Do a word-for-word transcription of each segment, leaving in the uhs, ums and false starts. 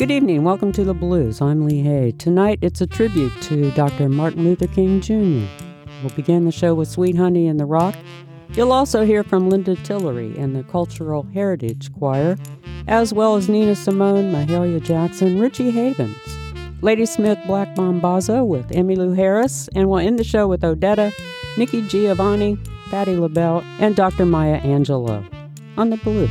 Good evening. Welcome to The Blues. I'm Lee Hay. Tonight, it's a tribute to Doctor Martin Luther King Junior We'll begin the show with Sweet Honey and the Rock. You'll also hear from Linda Tillery and the Cultural Heritage Choir, as well as Nina Simone, Mahalia Jackson, Richie Havens, Ladysmith Black Mambazo with Emmylou Harris, and we'll end the show with Odetta, Nikki Giovanni, Patti LaBelle, and Doctor Maya Angelou on The Blues.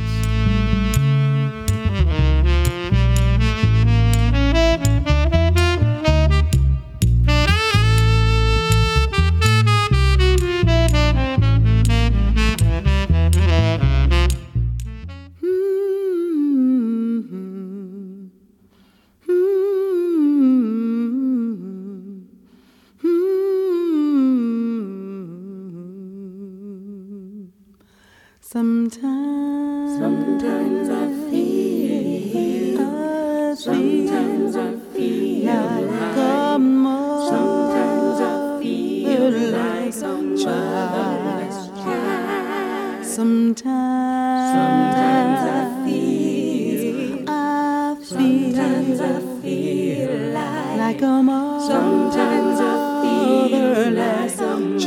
Sometimes, sometimes I feel, I sometimes I feel like a mother, sometimes I feel like a motherless child. Sometimes, sometimes I feel, I feel, sometimes I feel like, like a mother, sometimes I feel like a motherless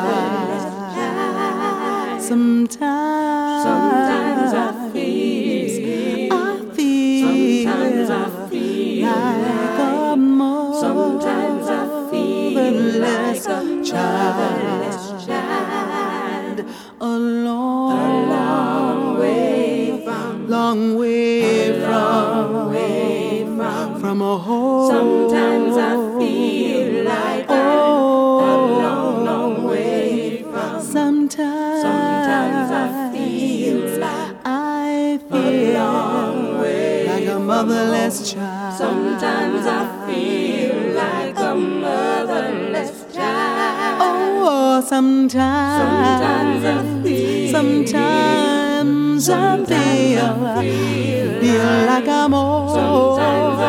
child. Sometimes, sometimes I feel, I feel, sometimes I feel like a mother, sometimes I feel like a childless child. A long, a long way from, long way a from, long way from, from a home. Sometimes I feel like oh, a long, long way from. Sometimes. Sometimes I feel like I feel a long way like a motherless child. Sometimes I feel like a motherless child. Oh, sometimes, sometimes I feel, sometimes I feel, feel, feel like I'm almost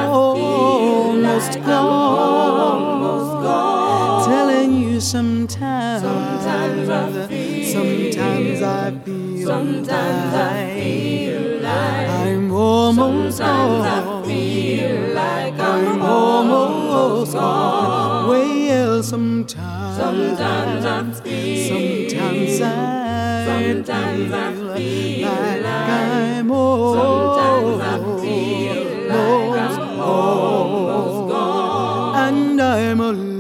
gone. Telling you sometimes, sometimes I feel, sometimes I feel, sometimes I feel like I'm almost gone. I feel like I'm almost gone. Well, sometimes, sometimes I feel, sometimes I, sometimes I feel like I'm almost, sometimes I feel like I'm almost gone, and I'm alone.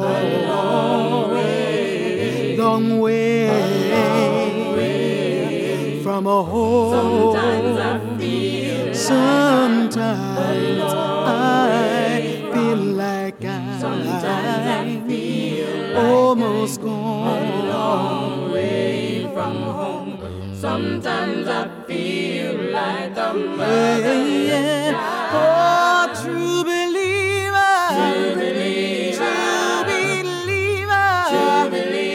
Long way, long way from a home. Sometimes I feel, sometimes I feel like I, sometimes I feel almost gone. A long way from home. Sometimes I feel like a motherless child. Oh, true believer, true believer, true believer, true believer.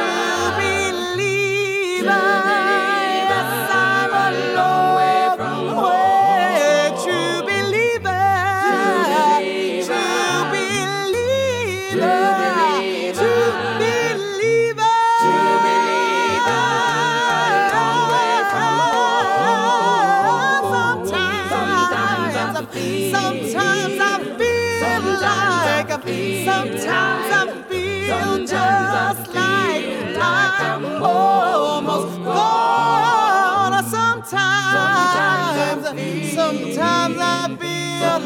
Sometimes I feel just like I'm almost gone. Sometimes, sometimes I feel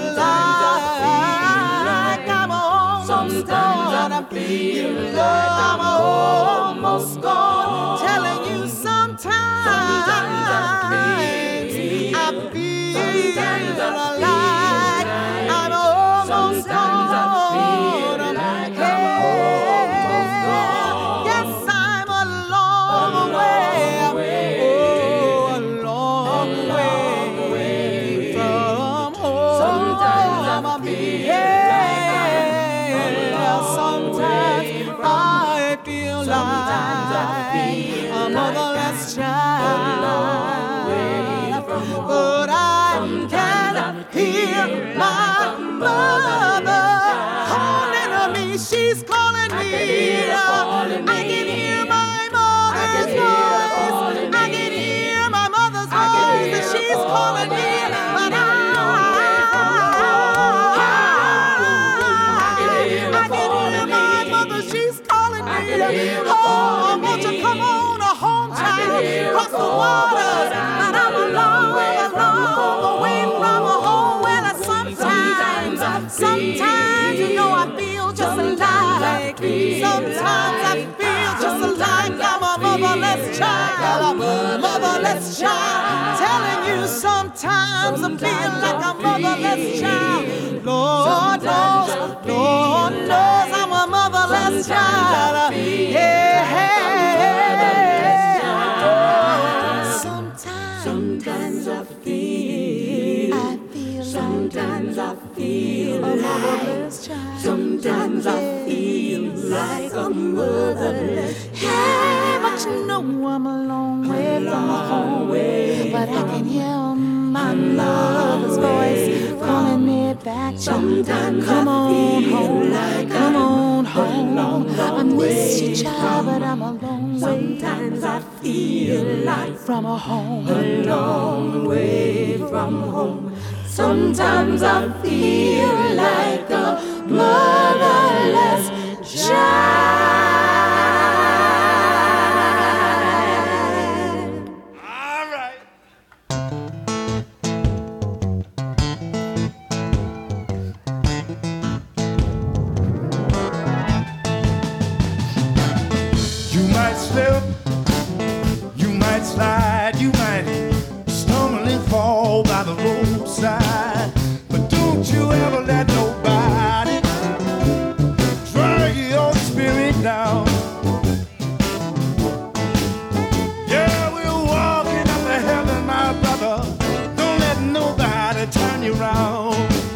like I'm almost gone. I feel like I'm almost gone. Telling you sometimes I feel like I'm almost gone. But I can hear my mother calling me. She's calling me. I can hear my mother's voice. I can hear my mother's voice. She's calling me. But I across the waters, but I'm a long, a long way from home. Well, sometimes, sometimes, you know, I feel just like, sometimes I feel just like I'm a motherless child, a motherless child. Telling you, sometimes I feel like a motherless child. Lord knows, Lord knows I'm a motherless child. Yeah, sometimes, sometimes I feel, I feel, sometimes I feel a motherless child. Sometimes I feel like a motherless child. Yeah, but you know I'm a long way from home, but I can hear my mother's voice calling me back. Sometimes come on home, like come on home. I miss you, child, but I'm a long way. Sometimes I feel like from a home, a long way from home. Sometimes I feel like a motherless child. All right. You might slip, you might slide, you might stumble and fall by the roadside, but don't you ever let nobody drag your spirit down. Yeah, we're walking up to heaven, my brother. Don't let nobody turn you around.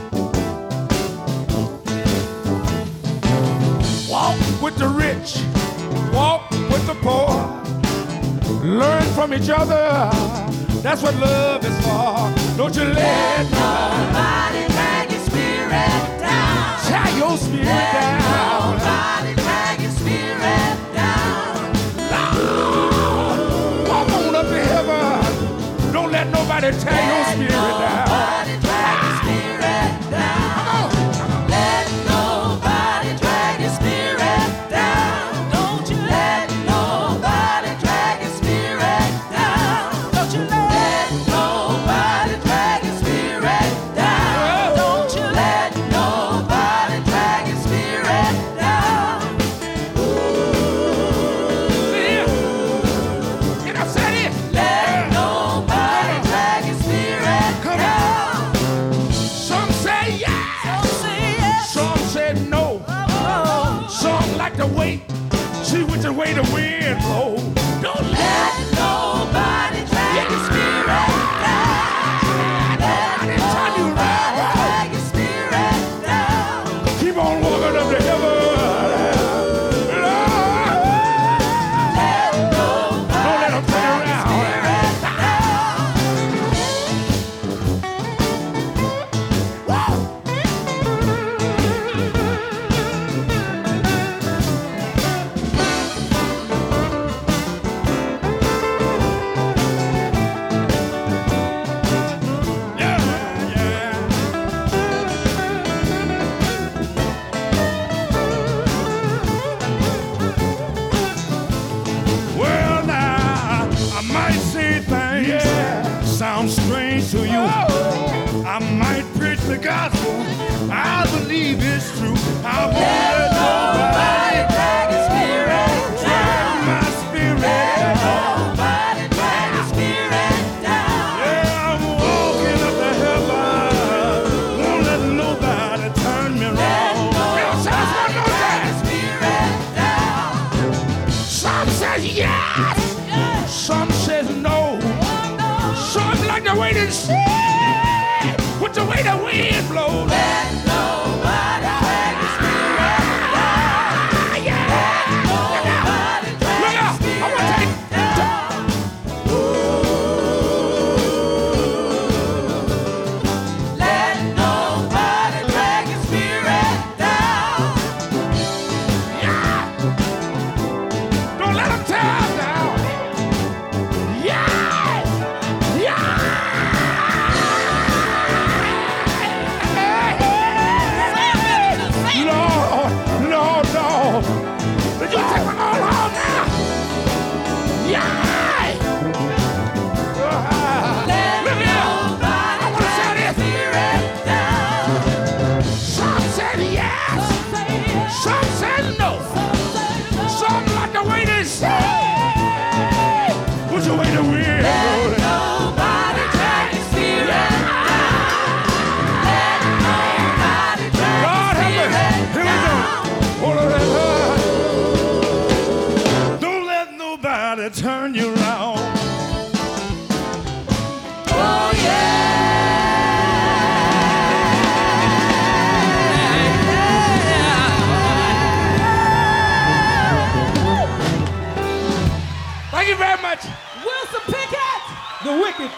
Walk with the rich, walk with the poor. Learn from each other. That's what love is for. Don't you let nobody drag your spirit down. Drag your spirit let down. Nobody drag your spirit down. Lord, walk on up to heaven. Don't let nobody tear let your spirit down. Nobody drag your spirit down. Come on. Let nobody drag your spirit down. Don't you let nobody drag your spirit down. Don't you let the way the wind blows. Don't let nobody drag your spirit down. Let nobody drag your spirit down. Keep on walking up to heaven. Let nobody don't let them turn around. Strange to you, I might preach the gospel. I believe it's true. I won't let nobody drag your spirit down. My spirit. Let nobody drag your spirit down. Yeah, I'm walking up to heaven. Won't let nobody turn me around. Let nobody drag your spirit down. Some says yes, some says no. Some like the way the sea, with the way the wind blows. Let nobody drag your spirit down. Yeah. Let nobody drag your spirit down. Let nobody drag your spirit down. Yeah. Don't let them tear us down. Yeah.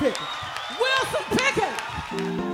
Pickett. Wilson Pickett.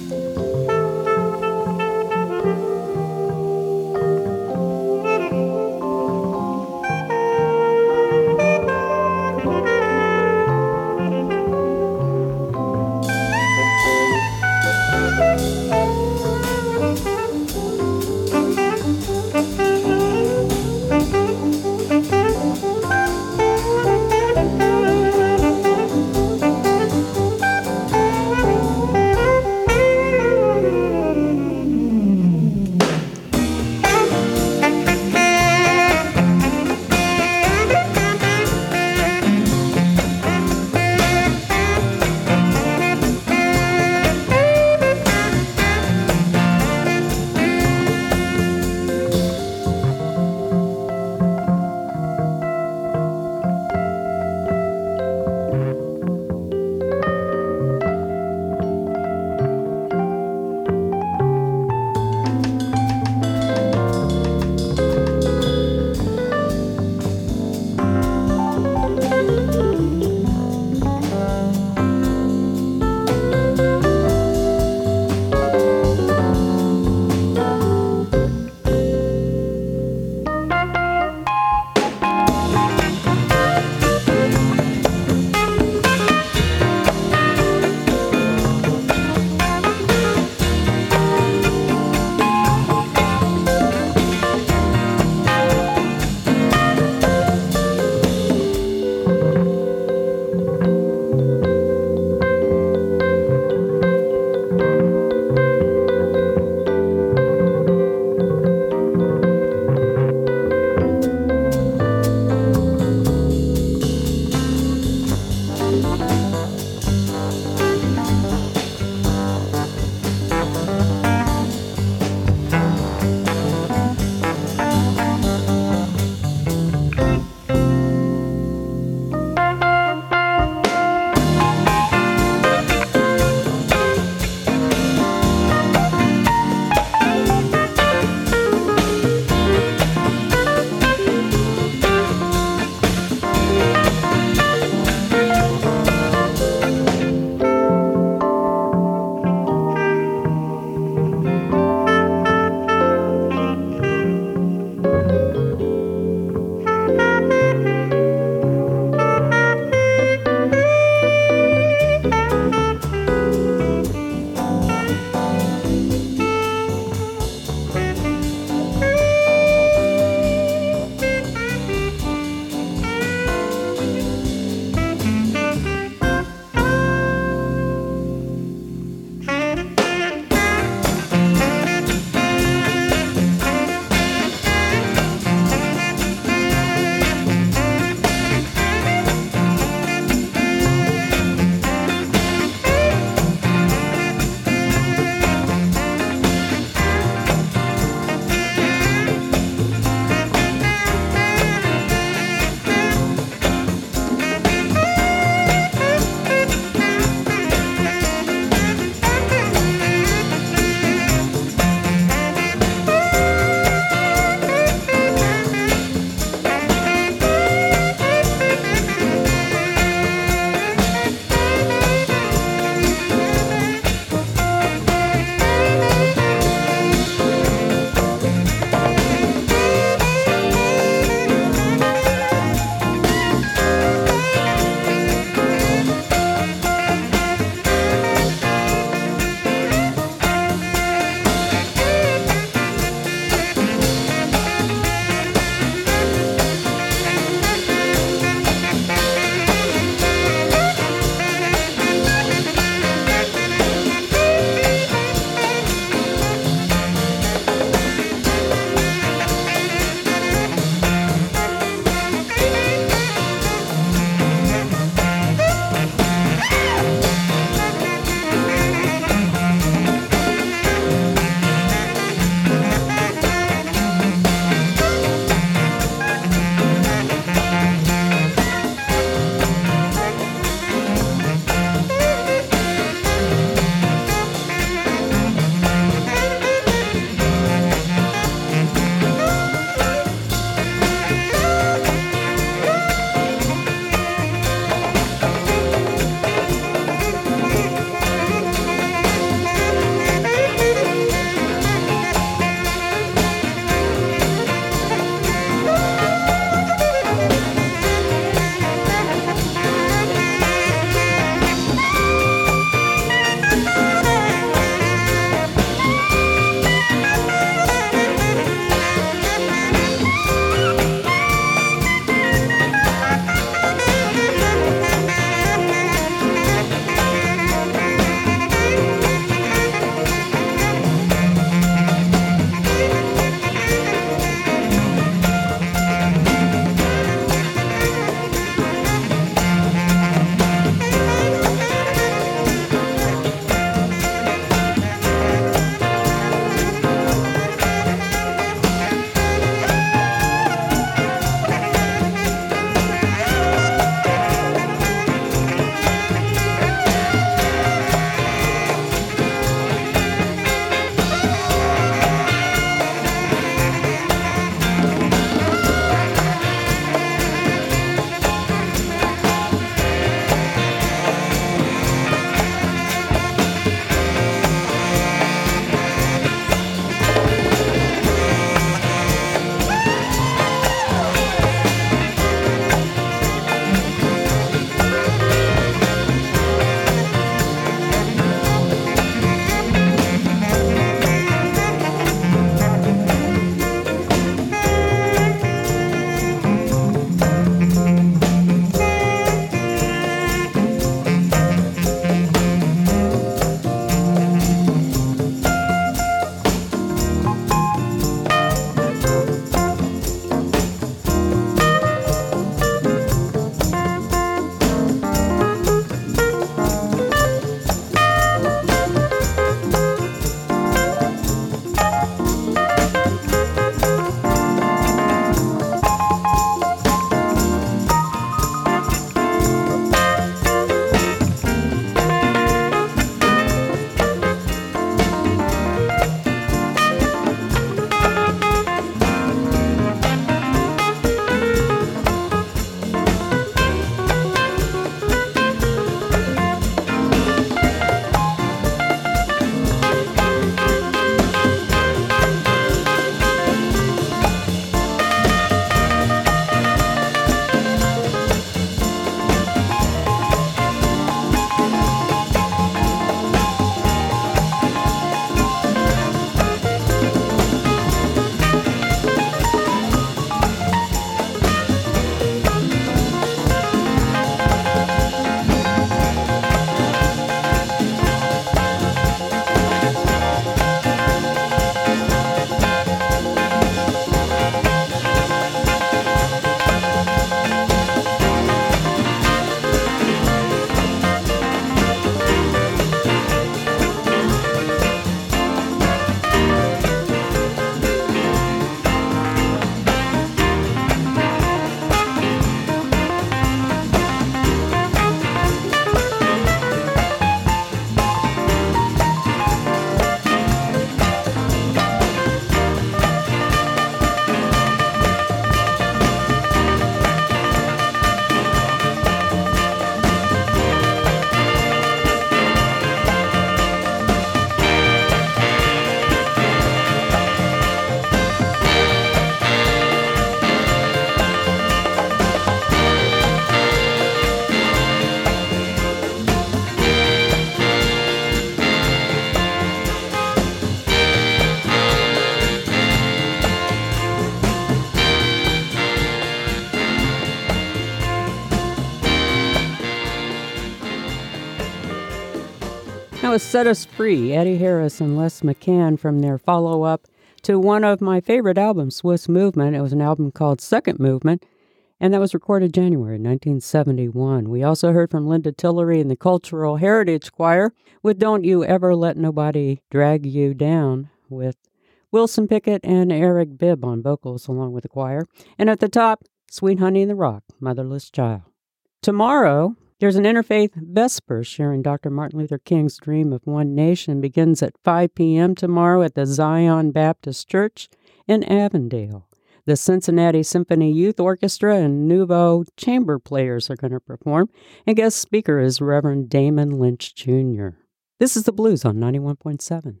That was Set Us Free, Eddie Harris and Les McCann from their follow-up to one of my favorite albums, Swiss Movement. It was an album called Second Movement, and that was recorded January nineteen seventy-one. We also heard from Linda Tillery and the Cultural Heritage Choir with Don't You Ever Let Nobody Drag You Down, with Wilson Pickett and Eric Bibb on vocals along with the choir. And at the top, Sweet Honey in the Rock, Motherless Child. Tomorrow, there's an interfaith Vesper sharing Doctor Martin Luther King's dream of one nation. Begins at five p.m. tomorrow at the Zion Baptist Church in Avondale. The Cincinnati Symphony Youth Orchestra and Nouveau Chamber Players are going to perform, and guest speaker is Reverend Damon Lynch Junior This is the Blues on ninety-one point seven.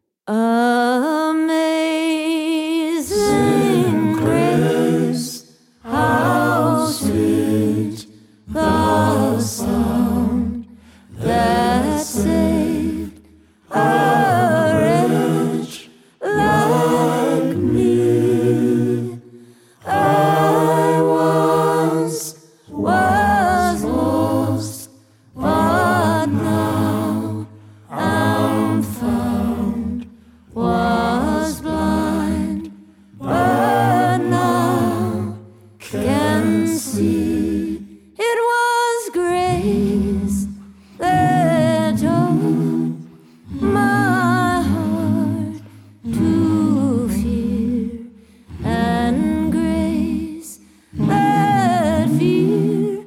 Amazing grace, how sweet the sound that saved a wretch like me. I once was lost, but now I'm found. Was blind, but now can see. It was grace that taught my heart to fear, and grace that fear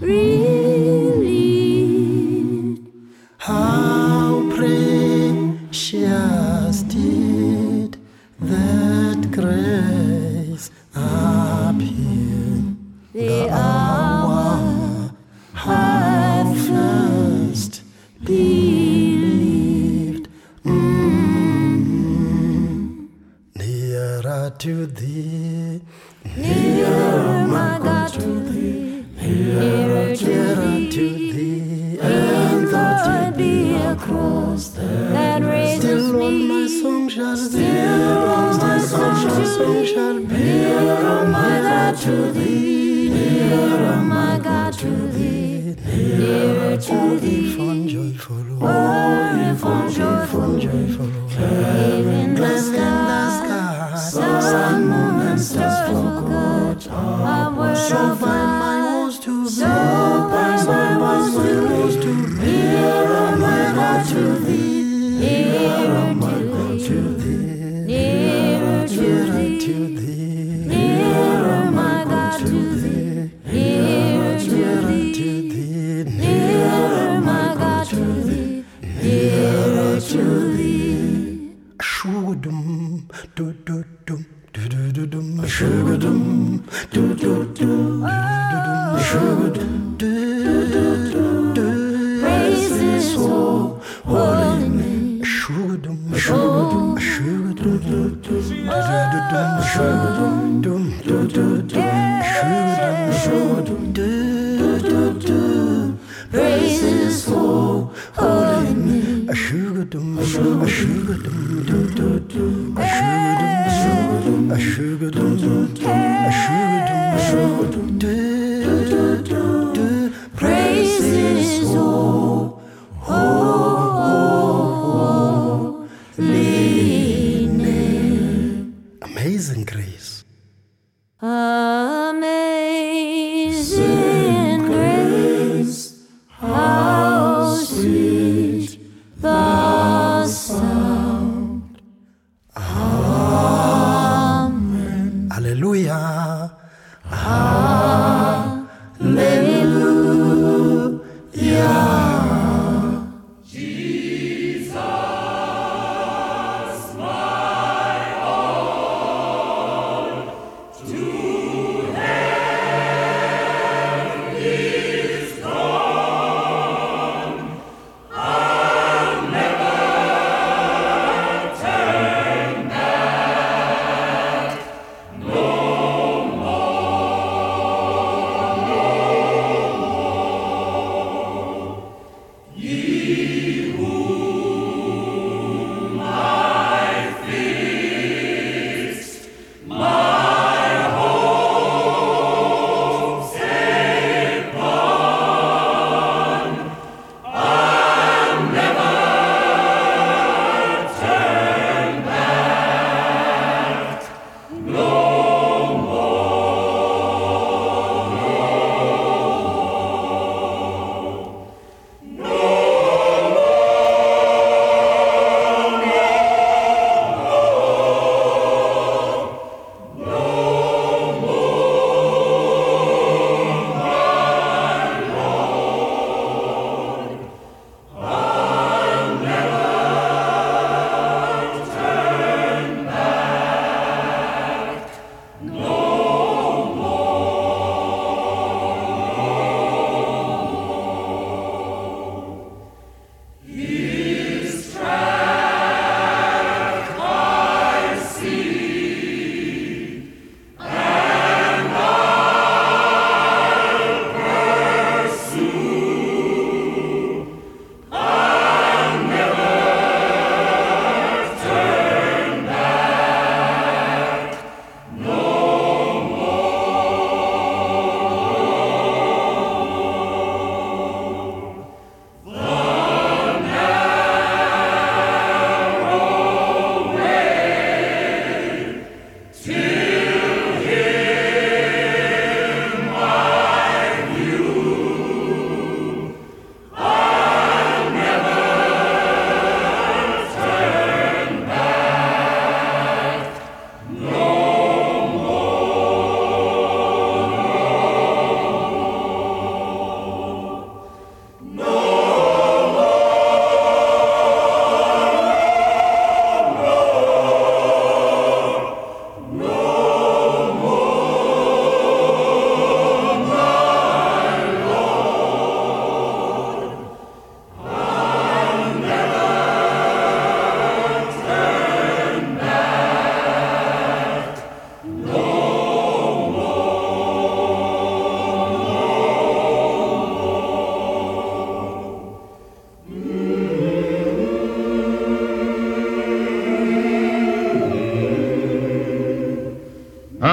relieved. How precious did that grace appear, the hour I first believed. Mm. Nearer to thee, nearer, my God, to thee, nearer to thee, and though it be a cross that raises me, my song shall still, my song shall be, nearer, my God, to thee, nearer, my God, to thee, nearer to thee, from joyful, oh, from joyful, joyful, cave in the sky, sun, moon, and stars forgot, I shall find my woes to be, so find my woes to be, nearer, my God, to thee, nearer, my God, to thee, nearer to thee, nearer, my God, to thee, nearer to thee, nearer, my God, to thee, nearer to thee. Shoo-dum, do-do-dum, do-do-do-dum, shoo-dum, do-do-dum, shoo-dum, do-do-do. Praise His holy name. Shoo-dum, shoo-dum, shoo-dum, do-do-dum, shoo-dum, do-do-dum, shoo-dum, shoo-dum, do-do-do. Praise His holy name. Shoo-dum, shoo-dum, do-do-dum, shoo-dum, shoo-dum, shoo-dum, do-do-do. Praise His holy name. Amazing grace. Amazing grace, how sweet the sound.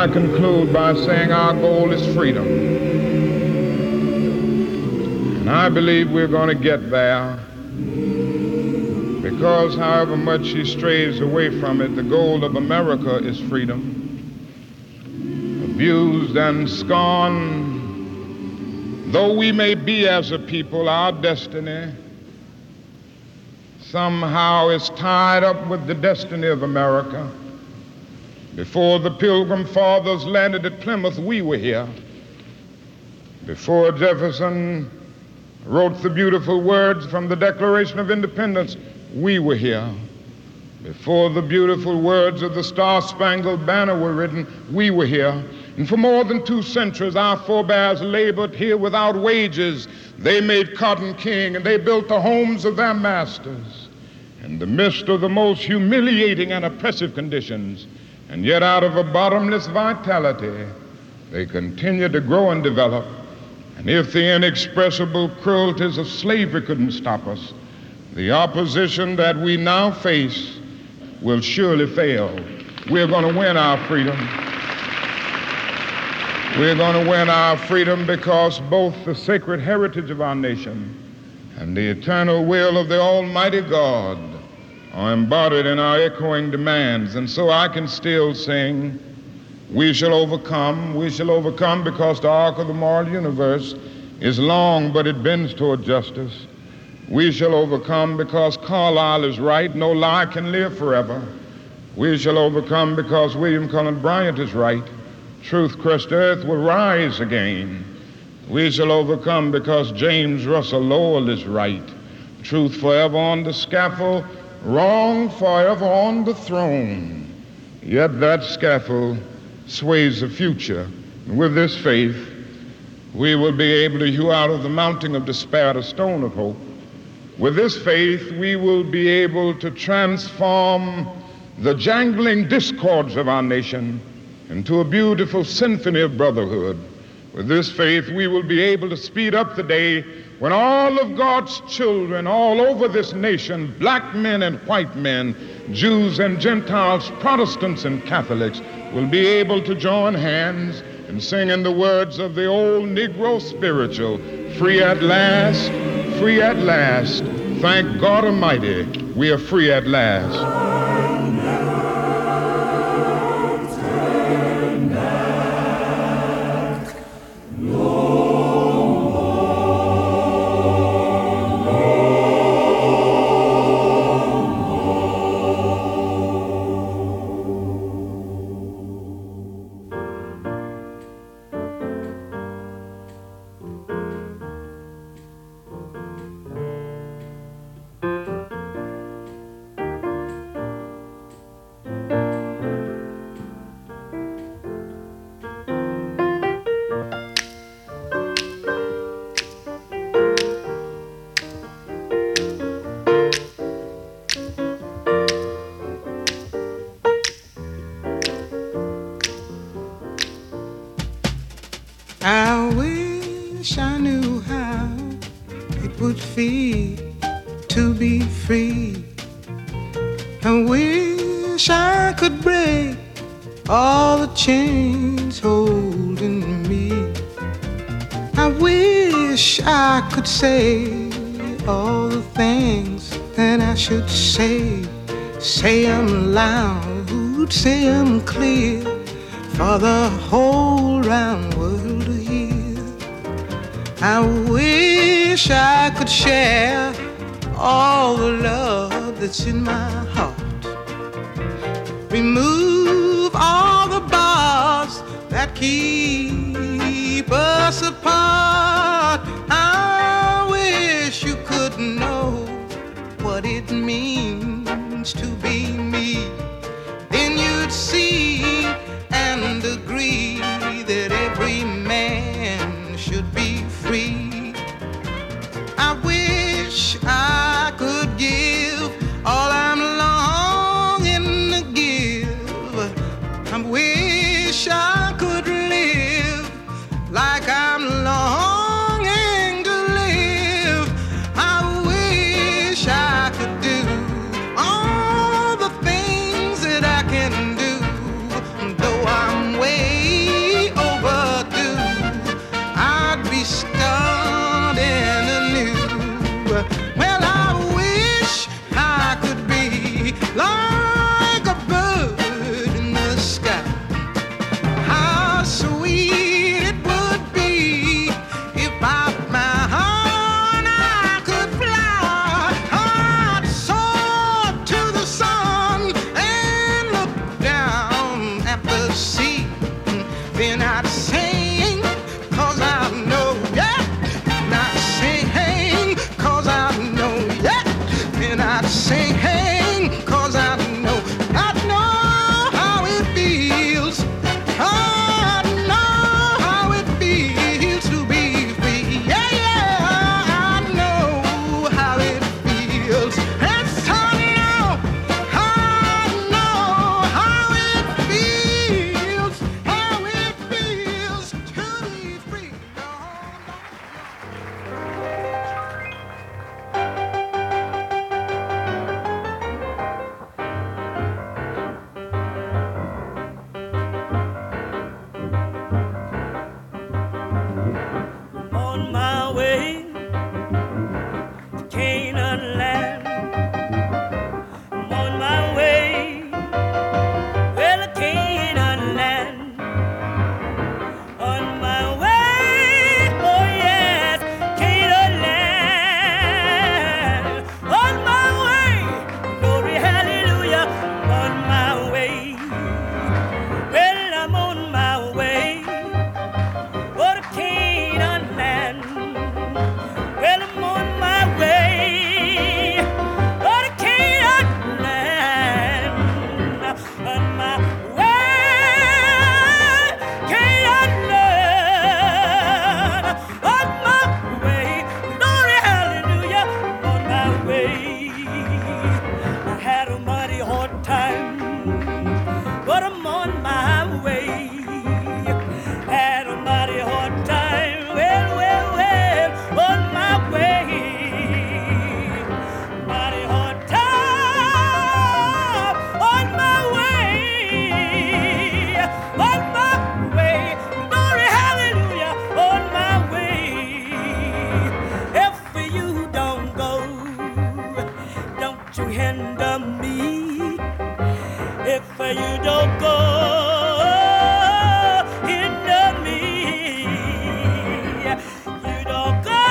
I conclude by saying our goal is freedom. And I believe we're going to get there, because however much he strays away from it, the goal of America is freedom. Abused and scorned though we may be as a people, our destiny somehow is tied up with the destiny of America. Before the Pilgrim Fathers landed at Plymouth, we were here. Before Jefferson wrote the beautiful words from the Declaration of Independence, we were here. Before the beautiful words of the Star-Spangled Banner were written, we were here. And for more than two centuries, our forebears labored here without wages. They made cotton king, and they built the homes of their masters in the midst of the most humiliating and oppressive conditions. And yet out of a bottomless vitality, they continue to grow and develop. And if the inexpressible cruelties of slavery couldn't stop us, the opposition that we now face will surely fail. We're going to win our freedom. We're going to win our freedom because both the sacred heritage of our nation and the eternal will of the Almighty God are embodied in our echoing demands. And so I can still sing, we shall overcome, we shall overcome, because the arc of the moral universe is long, but it bends toward justice. We shall overcome because Carlyle is right, no lie can live forever. We shall overcome because William Cullen Bryant is right, truth-crushed earth will rise again. We shall overcome because James Russell Lowell is right, truth forever on the scaffold, wrong forever on the throne. Yet that scaffold sways the future. And with this faith, we will be able to hew out of the mountain of despair a stone of hope. With this faith, we will be able to transform the jangling discords of our nation into a beautiful symphony of brotherhood. With this faith, we will be able to speed up the day when all of God's children all over this nation, black men and white men, Jews and Gentiles, Protestants and Catholics, will be able to join hands and sing in the words of the old Negro spiritual, free at last, free at last, thank God Almighty, we are free at last. I wish I knew how it would feel to be free. I wish I could break all the chains holding me. I wish I could say all the things that I should say. Say them loud, say them clear, for the whole round world to hear. I wish I could share all the love that's in my heart. Remove all the bars that keep us apart. I wish you could know what it means to be me. Then you'd see and agree that every man should be free. I wish I could give all I'm longing to give. I wish I could live like I'm longing hinder me. If you don't go, hinder me. You don't go,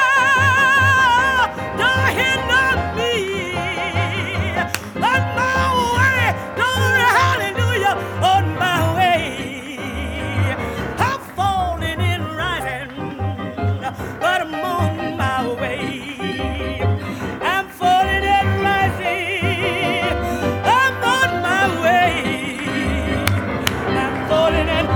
don't hinder me. On my way, don't hallelujah, on my way. I'm falling and rising, but I'm on my way. I'm falling and rising, I'm on my way. I'm falling and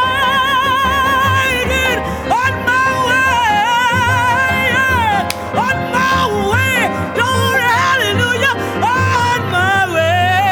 rising on my way, on my way. Don't hallelujah, on my way.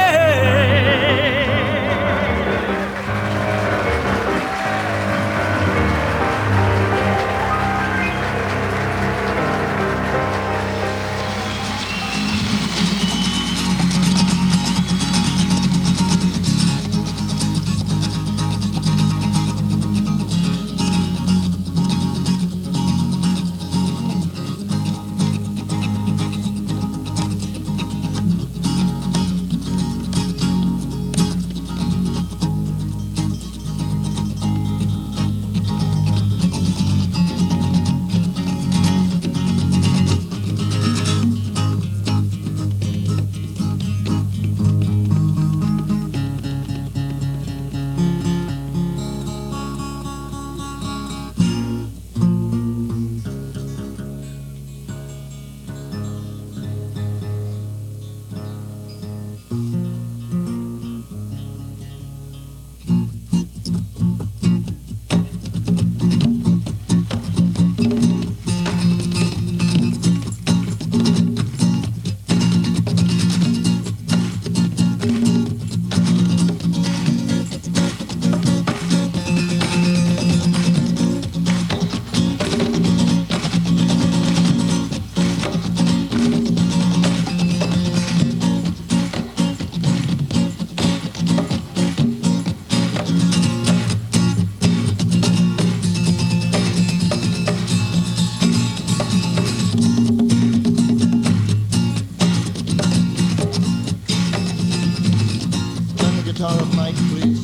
Turn the guitar up, Mike, please.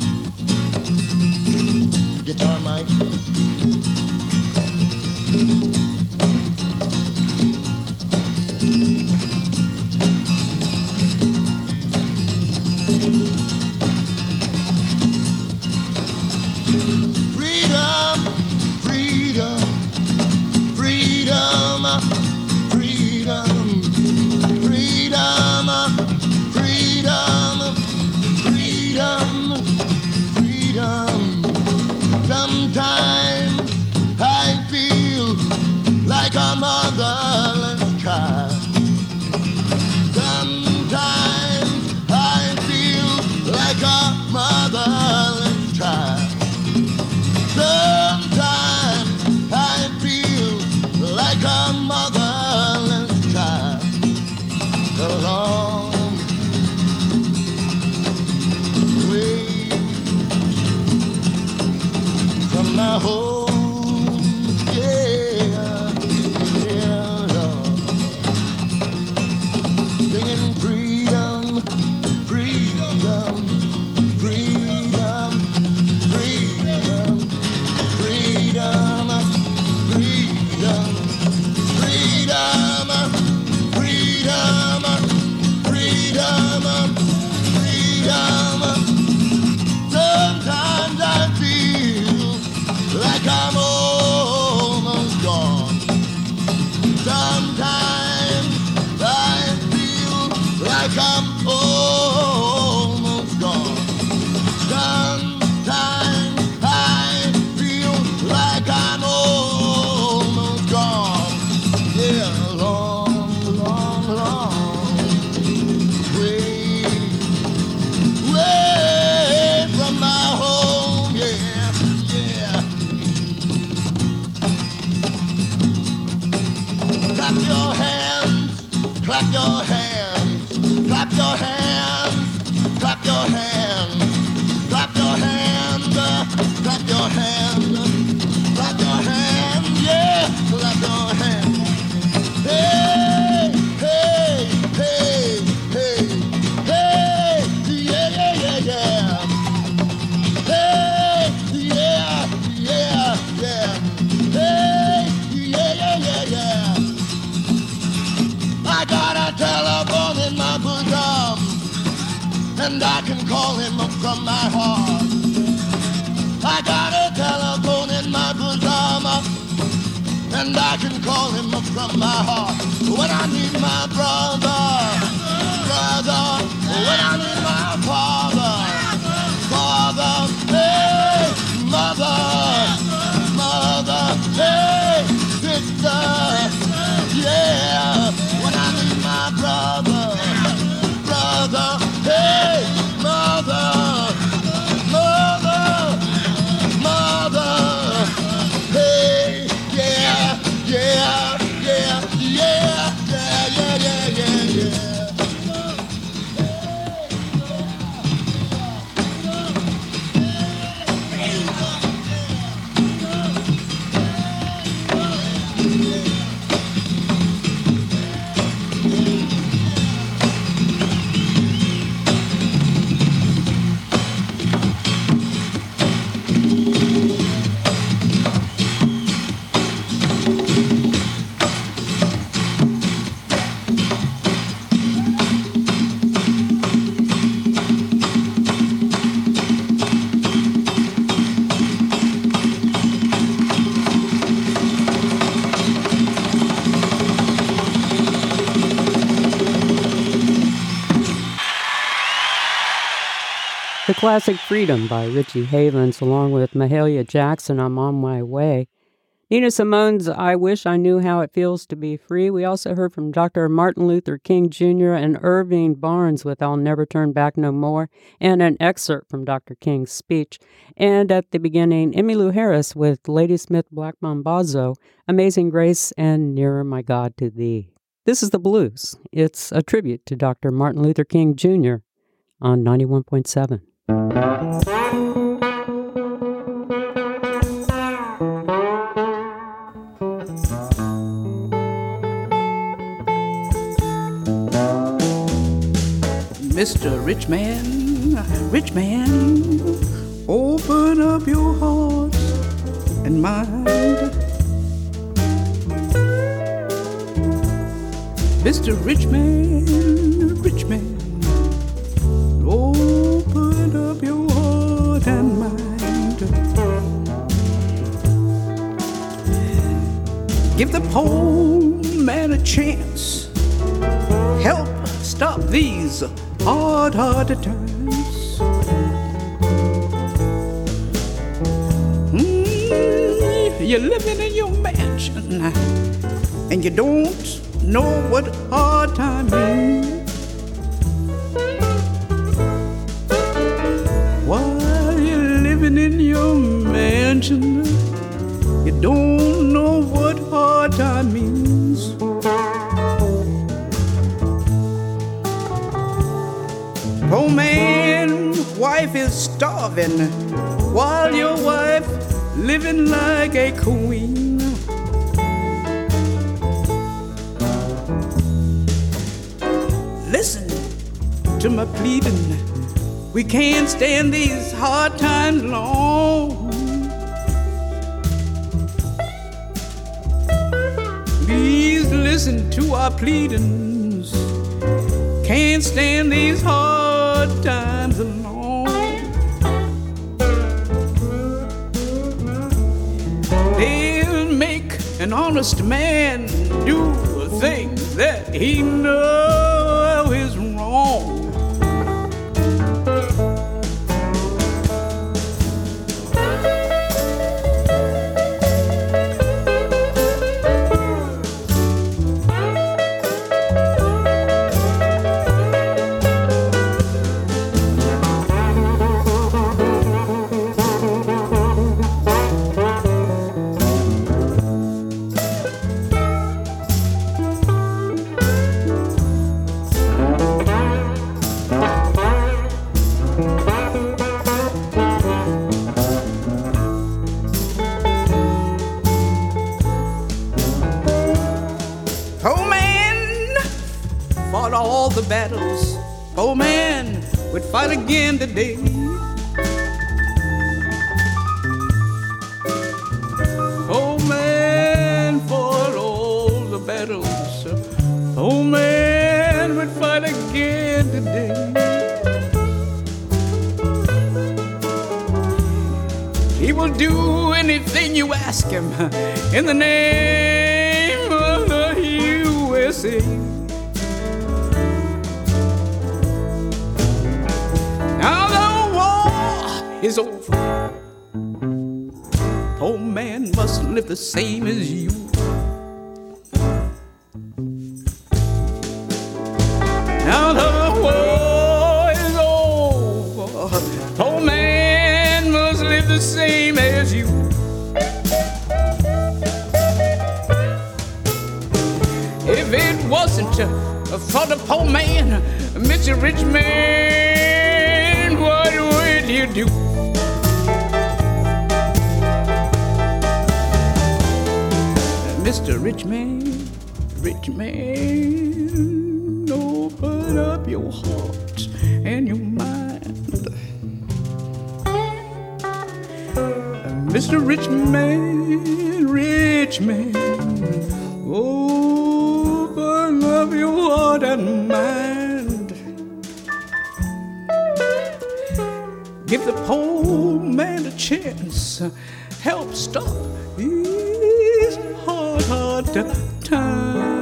Guitar, Mike. Freedom, freedom, freedom, freedom, freedom, freedom, freedom, freedom. Sometimes I feel like a motherless child. Sometimes I feel like a motherless child. Sometimes I feel like a motherless child. Along way from my home, yeah, yeah, Lord. Singing freedom, freedom, freedom, freedom, freedom, freedom, freedom, freedom, freedom, freedom. Sometimes I feel like I'm almost gone. Sometimes I feel like I'm almost gone. Sometimes I feel like I'm almost gone. Yeah, long, long, long way, way from my home. Yeah, yeah. Clap your hands, clap your hands, clap your hands, clap your hands, clap your hands, clap your hands, clap your hands, yeah, clap your hands. Hey, hey, hey, and I can call him from my heart. I got a telephone in my bosom, and I can call him from my heart. When I need my brother, brother, when I need my father, father, hey, mother, mother, hey, sister, yeah. When I need my brother, brother, hey, mother, mother, mother, hey, yeah, yeah, yeah, yeah, yeah, yeah, yeah, yeah, yeah. The classic Freedom by Richie Havens, along with Mahalia Jackson, I'm On My Way. Nina Simone's I Wish I Knew How It Feels to Be Free. We also heard from Doctor Martin Luther King Junior and Irving Barnes with I'll Never Turn Back No More, and an excerpt from Doctor King's speech. And at the beginning, Emmylou Harris with Ladysmith Black Mambazo, Amazing Grace, and Nearer My God to Thee. This is The Blues. It's a tribute to Doctor Martin Luther King Junior on ninety-one point seven. Mister Rich Man, Rich Man, open up your heart and mind. Mister Rich Man, Rich Man, open up your heart and mind. Give the poor man a chance. Help stop these hard, hard times. Mm, you're living in your mansion and you don't know what hard time means. While you're living in your mansion, you don't know what hard time means. Oh man, wife is starving while your wife living like a queen. Listen to my pleading. We can't stand these hard times long. Please listen to our pleadings. Can't stand these hard times alone. They'll make an honest man do a thing that he knows is wrong. The battles, oh man, would fight again today. Oh man, fought all the battles, oh man, would fight again today. will do anything you ask him in the name of the U S A. Now the war is over. Poor man must live the same as you. Now the war is over. Poor man must live the same as you. If it wasn't for the poor man, Mister Rich Man, what would you do? Mister Rich Man, Rich Man, open up your heart and your mind. Mister Rich Man, Rich Man, open up your heart and mind. Give the poor man a chance, help stop his hard, hard times.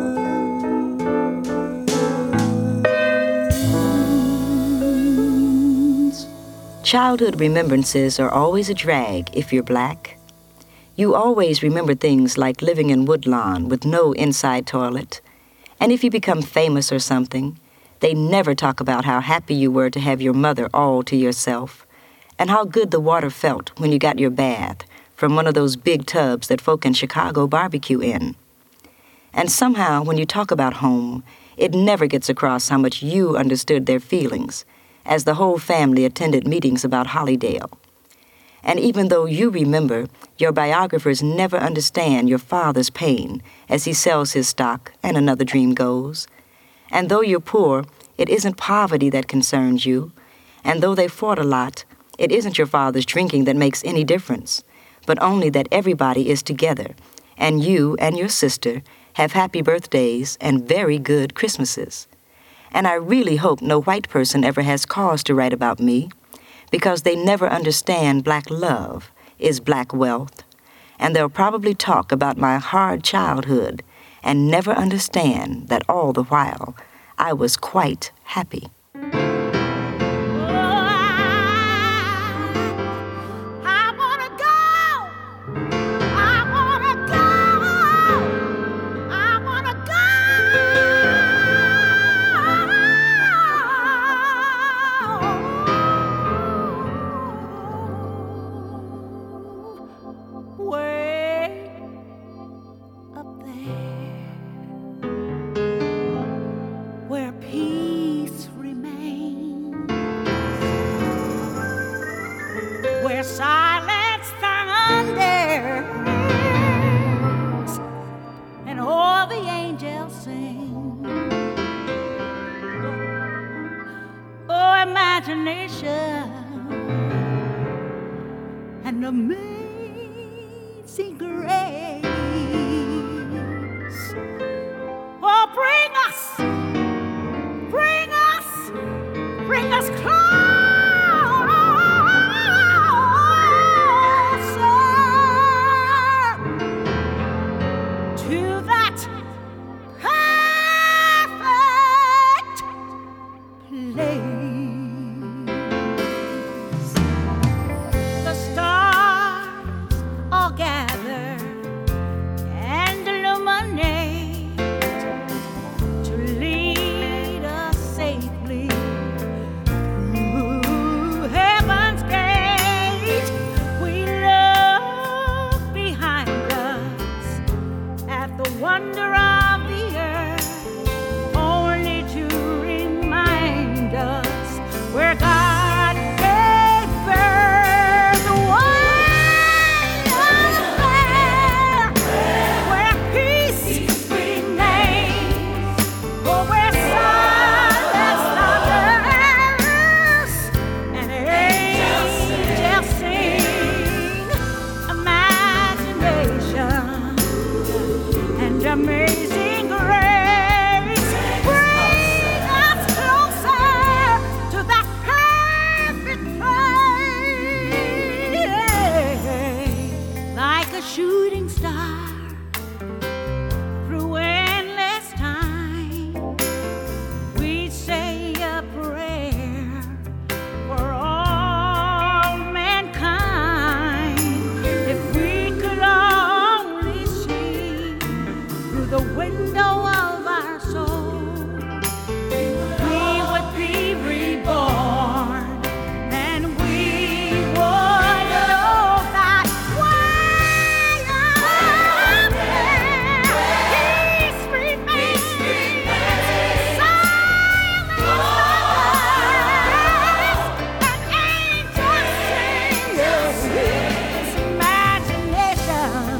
Childhood remembrances are always a drag if you're black. You always remember things like living in Woodlawn with no inside toilet. And if you become famous or something, they never talk about how happy you were to have your mother all to yourself, and how good the water felt when you got your bath from one of those big tubs that folk in Chicago barbecue in. And somehow, when you talk about home, it never gets across how much you understood their feelings, as the whole family attended meetings about Hollydale. And even though you remember, your biographers never understand your father's pain as he sells his stock and another dream goes. And though you're poor, it isn't poverty that concerns you. And though they fought a lot, it isn't your father's drinking that makes any difference, but only that everybody is together, and you and your sister have happy birthdays and very good Christmases. And I really hope no white person ever has cause to write about me, because they never understand black love is black wealth, and they'll probably talk about my hard childhood and never understand that all the while I was quite happy. And amazing grace. Oh, bring us, bring us, bring us closer to that perfect place. shooting star through endless time. We say a prayer for all mankind. If we could only see through the window of our soul, we would be reborn, and we would know that way up there, peace remains. Silence and angels sing. Imagination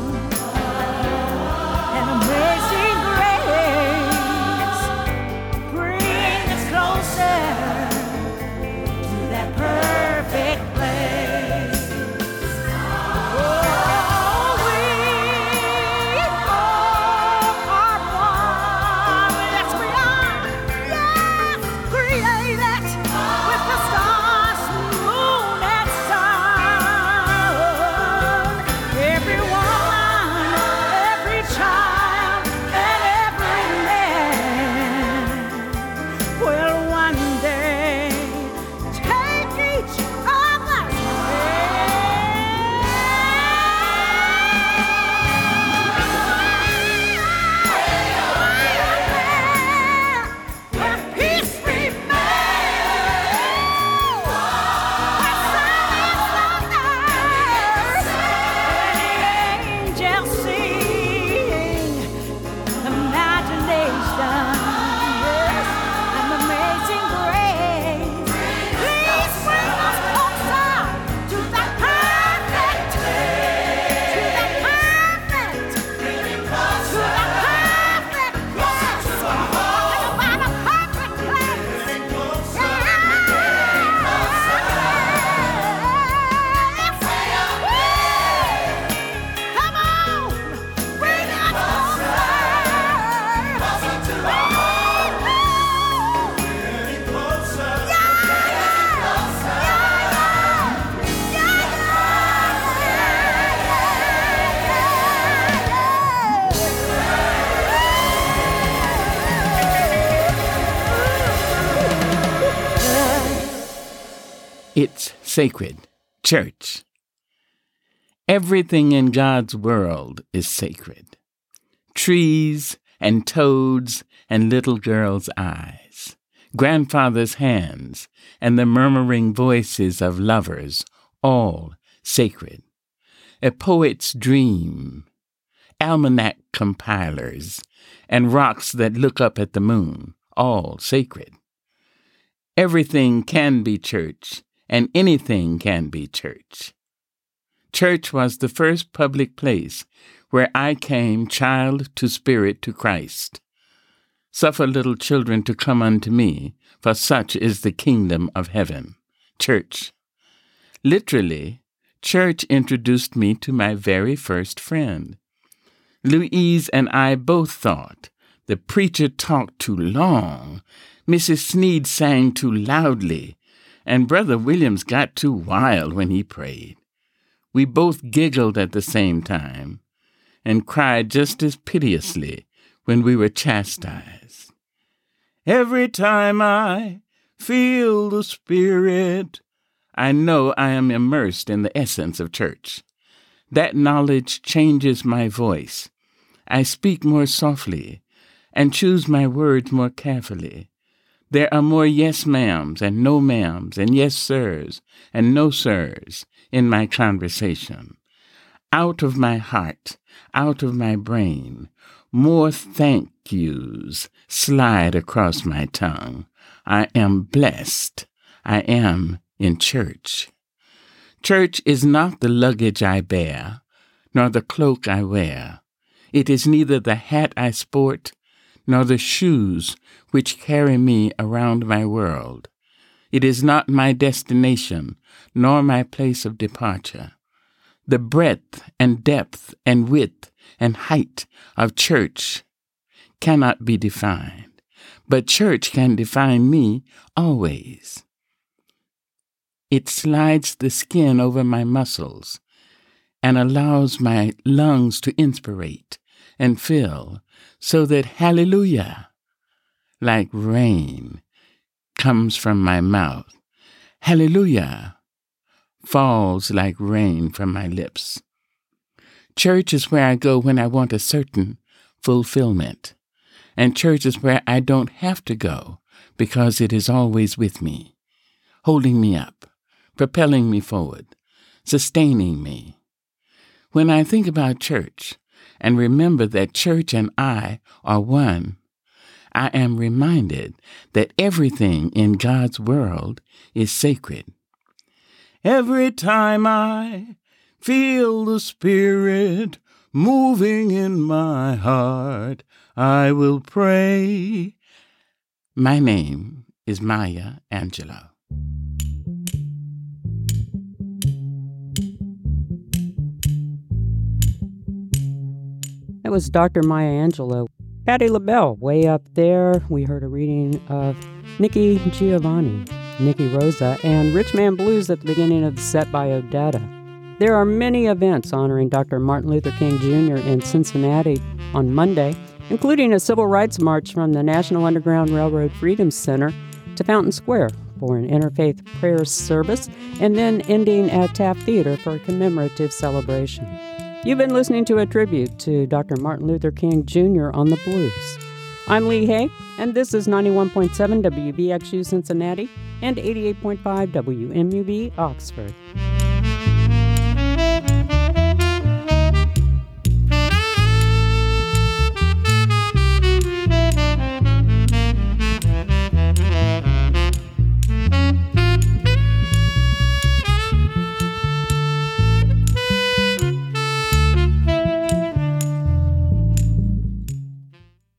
and amazing grace bring us closer to that perfect place. Oh, we all are one. Yes, we are. Yes, created with the stars, moon, and sun. Every woman, every child, and every man will one day take each other's hand. Where peace remains, where silence on earth, and the angels sing. Imagination, yes, and amazing grace. Please bring us closer to that perfect, to that perfect, to that perfect, yes. Talking about a perfect place. Yes. Come on, bring us closer. It's sacred. Church. Everything in God's world is sacred. Trees and toads and little girls' eyes, grandfather's hands and the murmuring voices of lovers, all sacred. A poet's dream, almanac compilers, and rocks that look up at the moon, all sacred. Everything can be church, and anything can be church. Church was the first public place where I came child to spirit to Christ. Suffer little children to come unto me, for such is the kingdom of heaven. Church. Literally, church introduced me to my very first friend. Louise and I both thought the preacher talked too long, Missus Sneed sang too loudly, and Brother Williams got too wild when he prayed. We both giggled at the same time and cried just as piteously when we were chastised. Every time I feel the Spirit, I know I am immersed in the essence of church. That knowledge changes my voice. I speak more softly and choose my words more carefully. There are more yes ma'ams and no ma'ams and yes sirs and no sirs in my conversation. Out of my heart, out of my brain, more thank yous slide across my tongue. I am blessed. I am in church. Church is not the luggage I bear, nor the cloak I wear. It is neither the hat I sport, nor the shoes which carry me around my world. It is not my destination, nor my place of departure. The breadth and depth and width and height of church cannot be defined, but church can define me always. It slides the skin over my muscles and allows my lungs to inspirate and fill so that hallelujah, like rain, comes from my mouth. Hallelujah falls like rain from my lips. Church is where I go when I want a certain fulfillment, and church is where I don't have to go because it is always with me, holding me up, propelling me forward, sustaining me. When I think about church and remember that church and I are one, I am reminded that everything in God's world is sacred. Every time I feel the Spirit moving in my heart, I will pray. My name is Maya Angelou. That was Doctor Maya Angelou. Patti LaBelle, way up there. We heard a reading of Nikki Giovanni, Nikki Rosa, and Rich Man Blues at the beginning of the set by Odetta. There are many events honoring Doctor Martin Luther King Junior in Cincinnati on Monday, including a civil rights march from the National Underground Railroad Freedom Center to Fountain Square for an interfaith prayer service, and then ending at Taft Theater for a commemorative celebration. You've been listening to a tribute to Doctor Martin Luther King Junior on the blues. I'm Lee Hay, and this is ninety-one point seven W B X U Cincinnati and eighty-eight point five W M U B Oxford.